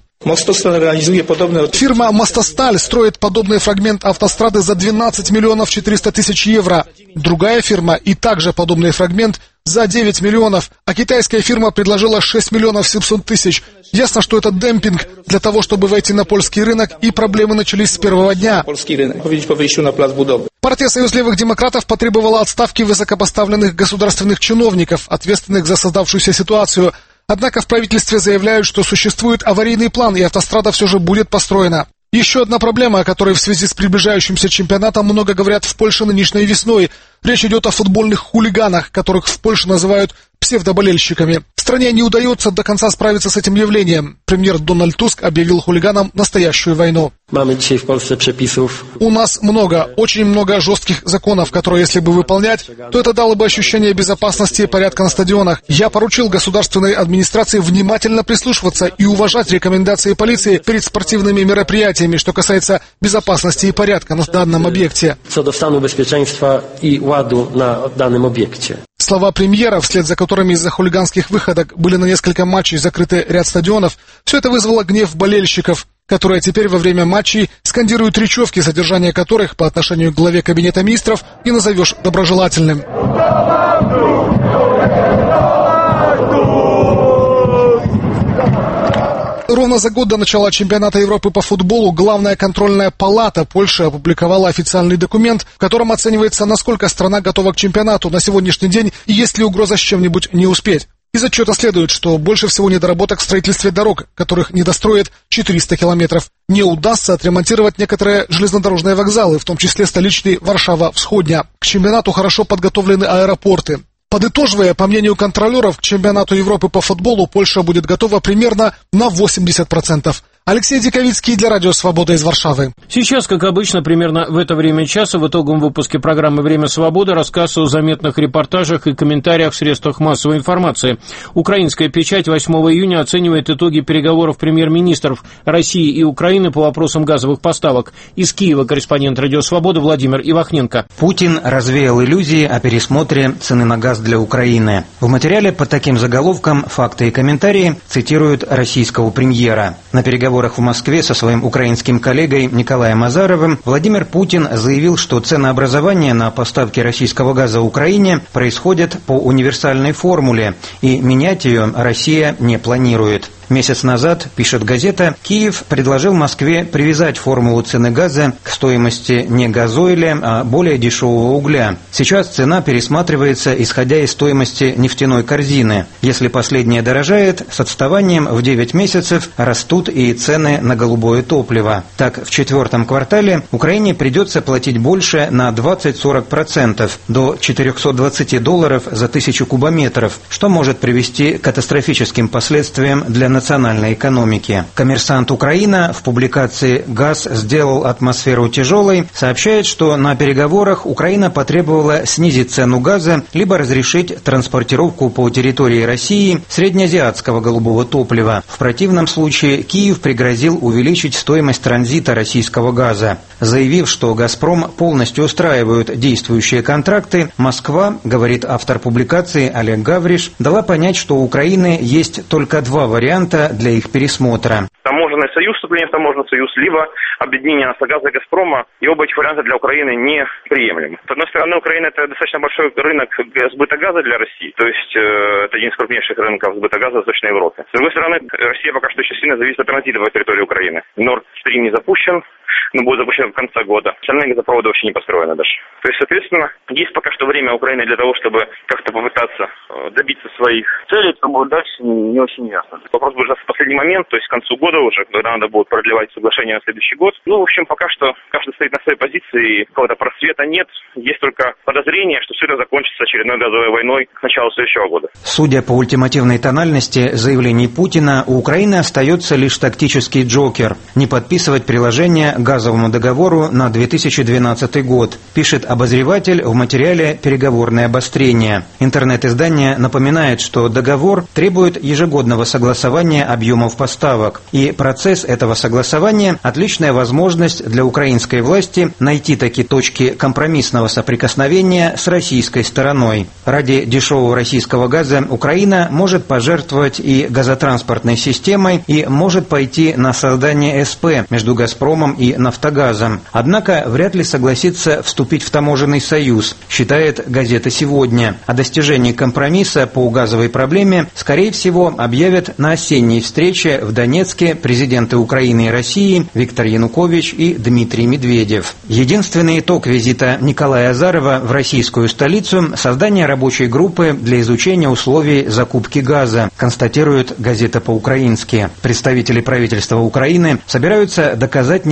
Фирма «Мостосталь» строит подобный фрагмент автострады за двенадцать миллионов четыреста тысяч евро. Другая фирма и также подобный фрагмент за девять миллионов, а китайская фирма предложила шесть миллионов семьсот тысяч. Ясно, что это демпинг для того, чтобы войти на польский рынок, и проблемы начались с первого дня. Партия «Союз левых демократов» потребовала отставки высокопоставленных государственных чиновников, ответственных за создавшуюся ситуацию. Однако в правительстве заявляют, что существует аварийный план, и автострада все же будет построена. Еще одна проблема, о которой в связи с приближающимся чемпионатом много говорят в Польше нынешней весной. Речь идет о футбольных хулиганах, которых в Польше называют псевдоболельщиками. В стране не удается до конца справиться с этим явлением. Премьер Дональд Туск объявил хулиганам настоящую войну. У нас много, очень много жестких законов, которые, если бы выполнять, то это дало бы ощущение безопасности и порядка на стадионах. Я поручил государственной администрации внимательно прислушиваться и уважать рекомендации полиции перед спортивными мероприятиями, что касается безопасности и порядка на данном объекте. Слова премьера, вслед за которыми из-за хулиганских выходок были на несколько матчей закрыты ряд стадионов, все это вызвало гнев болельщиков, которые теперь во время матчей скандируют речевки, содержание которых по отношению к главе Кабинета министров не назовешь доброжелательным. Ровно за год до начала чемпионата Европы по футболу Главная контрольная палата Польши опубликовала официальный документ, в котором оценивается, насколько страна готова к чемпионату на сегодняшний день и есть ли угроза с чем-нибудь не успеть. Из отчета следует, что больше всего недоработок в строительстве дорог, которых не достроят четыреста километров. Не удастся отремонтировать некоторые железнодорожные вокзалы, в том числе столичный Варшава-Всходня. К чемпионату хорошо подготовлены аэропорты. Подытоживая, по мнению контролеров, к чемпионату Европы по футболу Польша будет готова примерно на восемьдесят процентов. Алексей Диковицкий для Радио Свобода из Варшавы. Сейчас, как обычно, примерно в это время часа в итоговом выпуске программы «Время свободы» рассказ о заметных репортажах и комментариях в средствах массовой информации. Украинская печать восьмого июня оценивает итоги переговоров премьер-министров России и Украины по вопросам газовых поставок. Из Киева корреспондент «Радио Свобода» Владимир Ивахненко. Путин развеял иллюзии о пересмотре цены на газ для Украины. В материале под таким заголовком «Факты и комментарии» цитируют российского премьера. На переговорах в Москве со своим украинским коллегой Николаем Азаровым Владимир Путин заявил, что ценообразование на поставки российского газа Украине происходит по универсальной формуле, и менять ее Россия не планирует. Месяц назад, пишет газета, Киев предложил Москве привязать формулу цены газа к стоимости не газоиля, а более дешевого угля. Сейчас цена пересматривается, исходя из стоимости нефтяной корзины. Если последняя дорожает, с отставанием в девять месяцев растут и цены на голубое топливо. Так, в четвертом квартале Украине придется платить больше на двадцать-сорок процентов, до четыреста двадцать долларов за тысячу кубометров, что может привести к катастрофическим последствиям для национальной экономики. «Коммерсант Украина» в публикации «Газ сделал атмосферу тяжелой» сообщает, что на переговорах Украина потребовала снизить цену газа, либо разрешить транспортировку по территории России среднеазиатского голубого топлива. В противном случае Киев пригрозил увеличить стоимость транзита российского газа. Заявив, что «Газпром» полностью устраивают действующие контракты, Москва, говорит автор публикации Олег Гавриш, дала понять, что у Украины есть только два варианта для их пересмотра. Таможенный союз, вступление в таможенный союз, либо объединение «Нафтогаза» и «Газпрома», и оба этих варианта для Украины неприемлемы. С одной стороны, Украина – это достаточно большой рынок сбыта газа для России, то есть э, это один из крупнейших рынков сбыта газа в Восточной Европе. С другой стороны, Россия пока что очень сильно зависит от транзита по территории Украины. Nord Stream не запущен, но будет запущен в конце года. Остальные газопроводы вообще не построены даже. То есть, соответственно, есть пока что время Украины для того, чтобы как-то попытаться добиться своих целей, то будет дальше не очень ясно. Вопрос будет в последний момент, то есть к концу года уже, когда надо будет продлевать соглашение на следующий год. Ну, в общем, пока что каждый стоит на своей позиции, какого-то просвета нет. Есть только подозрение, что все это закончится очередной газовой войной к началу следующего года. Судя по ультимативной тональности заявлений Путина, у Украины остается лишь тактический джокер – не подписывать приложение к газовому договору на две тысячи двенадцатый год, пишет обозреватель в материале «Переговорное обострение». Интернет-издание напоминает, что договор требует ежегодного согласования объемов поставок, и процесс этого согласования – отличная возможность для украинской власти найти такие точки компромиссного соприкосновения с российской стороной. Ради дешевого российского газа Украина может пожертвовать и газотранспортной системой, и может пойти на создание СП между «Газпромом» и «Нафтогазом». Однако вряд ли согласится вступить в таможенный союз, считает газета «Сегодня». О достижении компромисса по газовой проблеме, скорее всего, объявят на осенней встрече в Донецке президенты Украины и России Виктор Янукович и Дмитрий Медведев. Единственный итог визита Николая Азарова в российскую столицу – создание рабочей группы для изучения условий закупки газа, констатирует газета по-украински. Представители правительства Украины собираются доказать несправедливость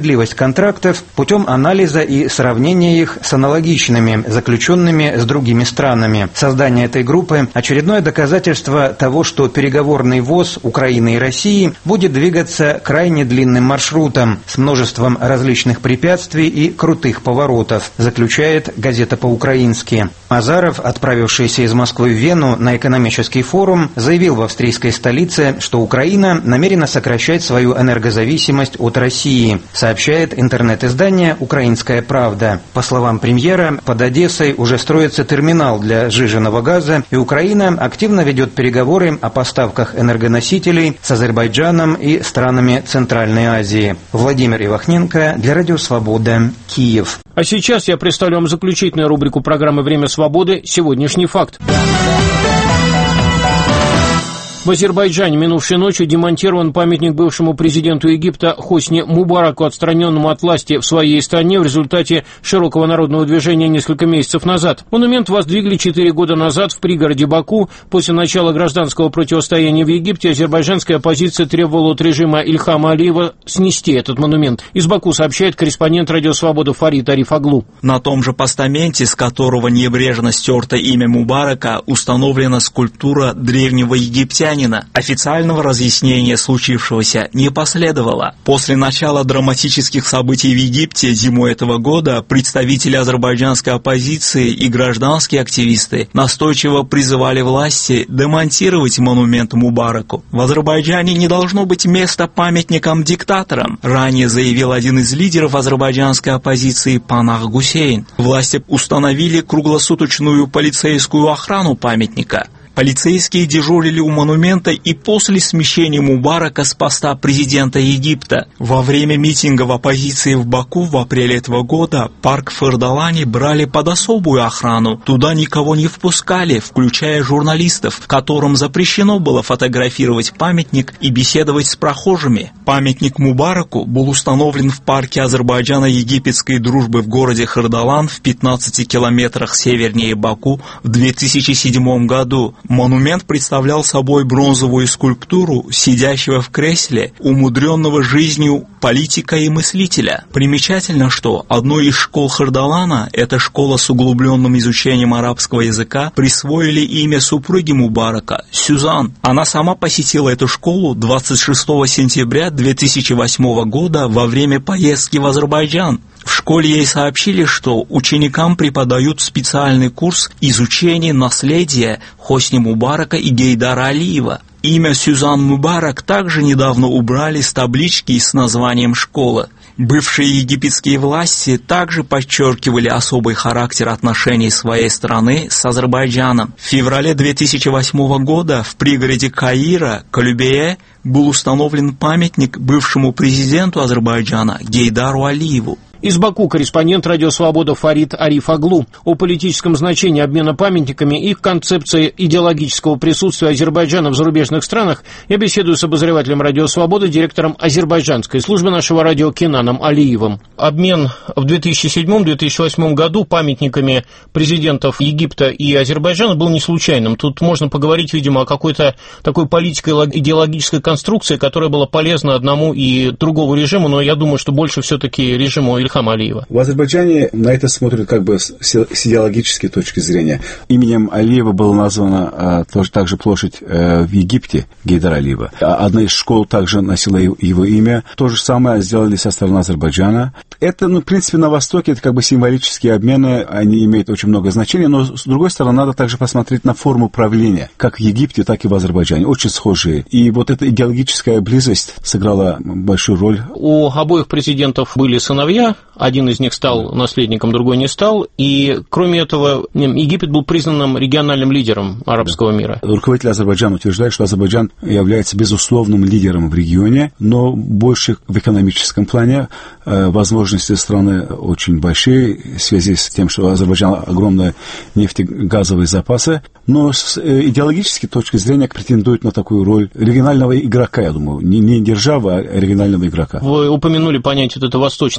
справедливость контрактов путем анализа и сравнения их с аналогичными, заключенными с другими странами. Создание этой группы – очередное доказательство того, что переговорный ВОЗ Украины и России будет двигаться крайне длинным маршрутом с множеством различных препятствий и крутых поворотов, заключает газета по-украински. Азаров, отправившийся из Москвы в Вену на экономический форум, заявил в австрийской столице, что Украина намерена сокращать свою энергозависимость от России, сообщает интернет-издание «Украинская правда». По словам премьера, под Одессой уже строится терминал для сжиженного газа, и Украина активно ведет переговоры о поставках энергоносителей с Азербайджаном и странами Центральной Азии. Владимир Ивахненко для Радио Свобода, Киев. А сейчас я представлю вам заключительную рубрику программы «Время свободы. Сегодняшний факт». В Азербайджане минувшей ночью демонтирован памятник бывшему президенту Египта Хосни Мубараку, отстраненному от власти в своей стране в результате широкого народного движения несколько месяцев назад. Монумент воздвигли четыре года назад в пригороде Баку. После начала гражданского противостояния в Египте азербайджанская оппозиция требовала от режима Ильхама Алиева снести этот монумент. Из Баку сообщает корреспондент «Радио Свобода» Фарид Ариф Аглу. На том же постаменте, с которого небрежно стерто имя Мубарака, установлена скульптура древнего египтянина. Официального разъяснения случившегося не последовало. После начала драматических событий в Египте зимой этого года представители азербайджанской оппозиции и гражданские активисты настойчиво призывали власти демонтировать монумент Мубараку. В Азербайджане не должно быть места памятникам диктаторам, ранее заявил один из лидеров азербайджанской оппозиции Панах Гусейн. Власти установили круглосуточную полицейскую охрану памятника. Полицейские дежурили у монумента и после смещения Мубарака с поста президента Египта. Во время митинга в оппозиции в Баку в апреле этого года парк в Эрдалане брали под особую охрану. Туда никого не впускали, включая журналистов, которым запрещено было фотографировать памятник и беседовать с прохожими. Памятник Мубараку был установлен в парке Азербайджано-египетской дружбы в городе Хырдалан в пятнадцати километрах севернее Баку в две тысячи седьмом году. Монумент представлял собой бронзовую скульптуру сидящего в кресле, умудренного жизнью политика и мыслителя. Примечательно, что одной из школ Хырдалана, эта школа с углубленным изучением арабского языка, присвоили имя супруги Мубарака – Сюзан. Она сама посетила эту школу двадцать шестого сентября две тысячи восьмого года во время поездки в Азербайджан. В школе ей сообщили, что ученикам преподают специальный курс изучения наследия Хосни Мубарака и Гейдара Алиева. Имя Сюзан Мубарак также недавно убрали с таблички с названием школы. Бывшие египетские власти также подчеркивали особый характер отношений своей страны с Азербайджаном. В феврале две тысячи восьмого года в пригороде Каира, Калюбее, был установлен памятник бывшему президенту Азербайджана Гейдару Алиеву. Из Баку корреспондент «Радио Свобода» Фарид Ариф Аглу. О политическом значении обмена памятниками и концепции идеологического присутствия Азербайджана в зарубежных странах я беседую с обозревателем «Радио Свобода», директором азербайджанской службы нашего радио Кенаном Алиевым. Обмен в две тысячи седьмом — две тысячи восьмом году памятниками президентов Египта и Азербайджана был не случайным. Тут можно поговорить, видимо, о какой-то такой политико идеологической конструкции, которая была полезна одному и другому режиму, но я думаю, что больше все-таки режиму Ильхама Алиева. В Азербайджане на это смотрят как бы с, с идеологической точки зрения. Именем Алиева была названа а, тоже также площадь а, в Египте Гейдара Алиева. Одна из школ также носила его имя. То же самое сделали со стороны Азербайджана. Это, ну, в принципе, на Востоке это как бы символические обмены, они имеют очень много значения, но с другой стороны надо также посмотреть на форму правления, как в Египте, так и в Азербайджане. Очень схожие. И вот эта идеологическая близость сыграла большую роль. У обоих президентов были сыновья. Один из них стал наследником, другой не стал. И, кроме этого, Египет был признанным региональным лидером арабского да. мира. Руководитель Азербайджана утверждает, что Азербайджан является безусловным лидером в регионе, но больше в экономическом плане. Возможности страны очень большие в связи с тем, что у Азербайджана огромные нефтегазовые запасы. Но с идеологической точки зрения претендует на такую роль регионального игрока, я думаю. Не, не державы, а регионального игрока. Вы упомянули понятие вот это восточная политическая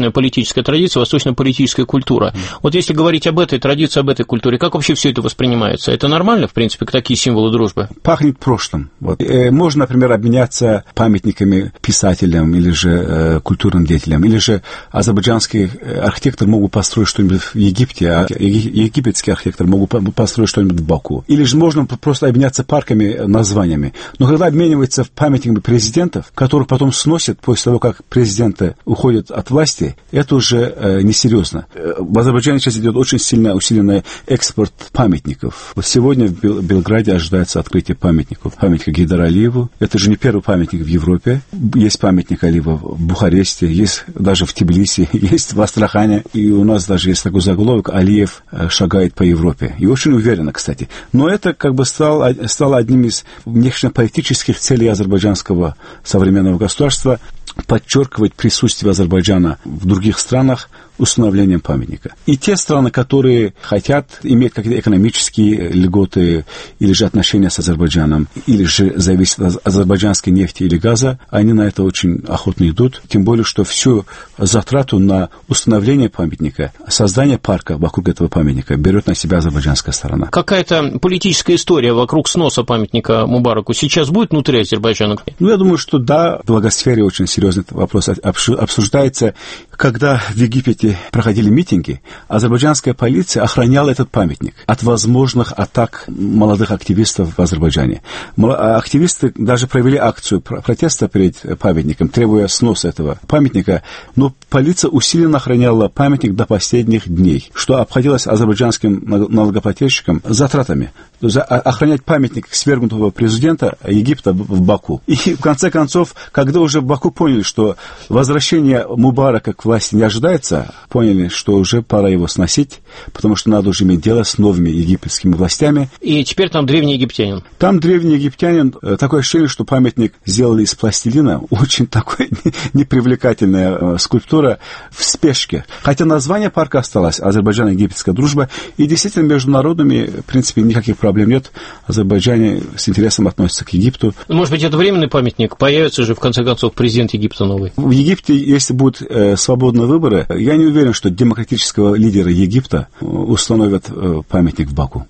политическая традиция, восточно-политическая культура. Вот если говорить об этой традиции, об этой культуре, как вообще все это воспринимается? Это нормально, в принципе, такие символы дружбы? Пахнет прошлым. Вот. Можно, например, обменяться памятниками писателям или же э, культурным деятелям, или же азербайджанский архитектор мог бы построить что-нибудь в Египте, а египетский архитектор мог бы построить что-нибудь в Баку. Или же можно просто обменяться парками, названиями. Но когда обмениваются памятниками президентов, которых потом сносят после того, как президенты уходят от власти, это уже э, несерьезно. В Азербайджане сейчас идет очень сильно усиленный экспорт памятников. Вот сегодня в Бел- Белграде ожидается открытие памятников. Памятник Гейдару Алиеву. Это же не первый памятник в Европе. Есть памятник Алиева в Бухаресте, есть даже в Тбилиси, есть в Астрахани. И у нас даже есть такой заголовок: Алиев шагает по Европе. И очень уверенно, кстати. Но это как бы стало, стало одним из внешнеполитических целей азербайджанского современного государства — подчеркивать присутствие Азербайджана в других странах установлением памятника. И те страны, которые хотят иметь какие-то экономические льготы или же отношения с Азербайджаном, или же зависят от азербайджанской нефти или газа, они на это очень охотно идут. Тем более, что всю затрату на установление памятника, создание парка вокруг этого памятника берет на себя азербайджанская сторона. Какая-то политическая история вокруг сноса памятника Мубараку сейчас будет внутри Азербайджана? Ну, я думаю, что да, в благосфере очень серьезный вопрос обсуждается. Когда в Египте проходили митинги, азербайджанская полиция охраняла этот памятник от возможных атак молодых активистов в Азербайджане. Активисты даже провели акцию протеста перед памятником, требуя сноса этого памятника, но полиция усиленно охраняла памятник до последних дней, что обходилось азербайджанским налогоплательщикам затратами. Охранять памятник свергнутого президента Египта в Баку. И в конце концов, когда уже в Баку поняли, что возвращение Мубарака к власти не ожидается, поняли, что уже пора его сносить, потому что надо уже иметь дело с новыми египетскими властями. И теперь там древний египтянин. Там древний египтянин. Такое ощущение, что памятник сделали из пластилина. Очень такой непривлекательная скульптура в спешке. Хотя название парка осталось — Азербайджан-египетская дружба. И действительно, между народами, в принципе, никаких проблем нет. Азербайджане с интересом относятся к Египту. Может быть, это временный памятник? Появится же, в конце концов, президент Египта новый. В Египте, если будут э, свободные выборы, я не уверен, что демократического лидера Египта установят э, памятник в Баку.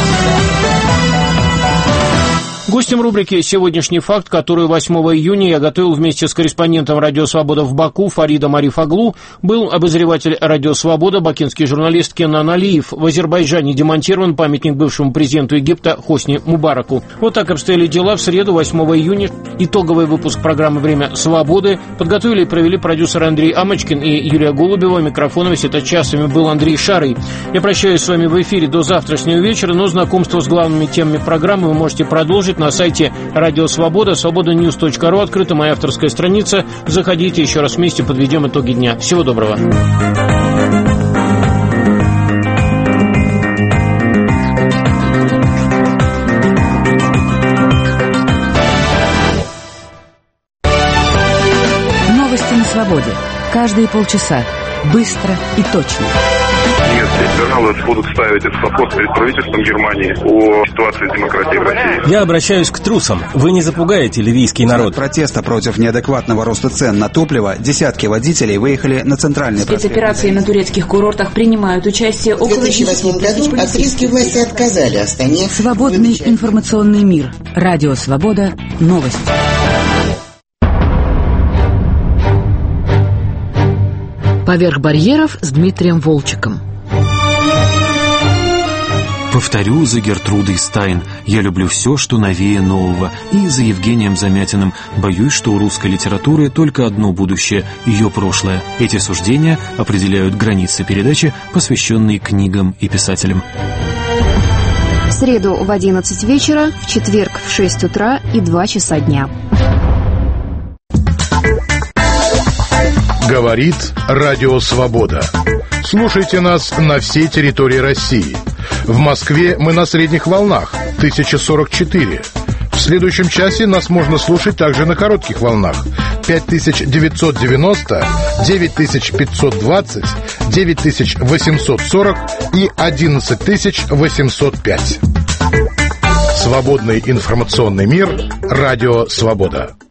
Гостем рубрики «Сегодняшний факт», которую восьмого июня я готовил вместе с корреспондентом «Радио Свобода» в Баку Фаридом Ариф Аглу, был обозреватель «Радио Свобода», бакинский журналист Кенан Алиев. В Азербайджане демонтирован памятник бывшему президенту Египта Хосни Мубараку. Вот так обстояли дела в среду, восьмого июня. Итоговый выпуск программы «Время свободы» подготовили и провели продюсеры Андрей Амочкин и Юлия Голубева. Микрофоном светочасами был Андрей Шарый. Я прощаюсь с вами в эфире до завтрашнего вечера, но знакомство с главными темами программы вы можете продолжить на сайте «Радио Свобода», свобода ньюс точка ру, открыта моя авторская страница. Заходите, еще раз вместе подведем итоги дня. Всего доброго. Новости на свободе. Каждые полчаса. Быстро и точно. Если журналисты будут ставить этот вопрос перед правительством Германии о ситуации с демократией в России. Я обращаюсь к трусам. Вы не запугаете ливийский народ. В протеста против неадекватного роста цен на топливо десятки водителей выехали на центральный проспект. В спецоперации на турецких курортах принимают участие около... В две тысячи восьмом году австрийские власти отказали Астане. Свободный информационный мир. Радио Свобода. Новости. Поверх барьеров с Дмитрием Волчиком. Повторю за Гертрудой Стайн: я люблю все, что новее нового. И за Евгением Замятиным: боюсь, что у русской литературы только одно будущее — ее прошлое. Эти суждения определяют границы передачи, посвященной книгам и писателям. В среду в одиннадцать вечера, в четверг в шесть утра и два часа дня. Говорит Радио Свобода. Слушайте нас на всей территории России. В Москве мы на средних волнах тысяча сорок четыре. В следующем часе нас можно слушать также на коротких волнах пять тысяч девятьсот девяносто, девять тысяч пятьсот двадцать, девять тысяч восемьсот сорок и одиннадцать тысяч восемьсот пять. Свободный информационный мир. Радио Свобода.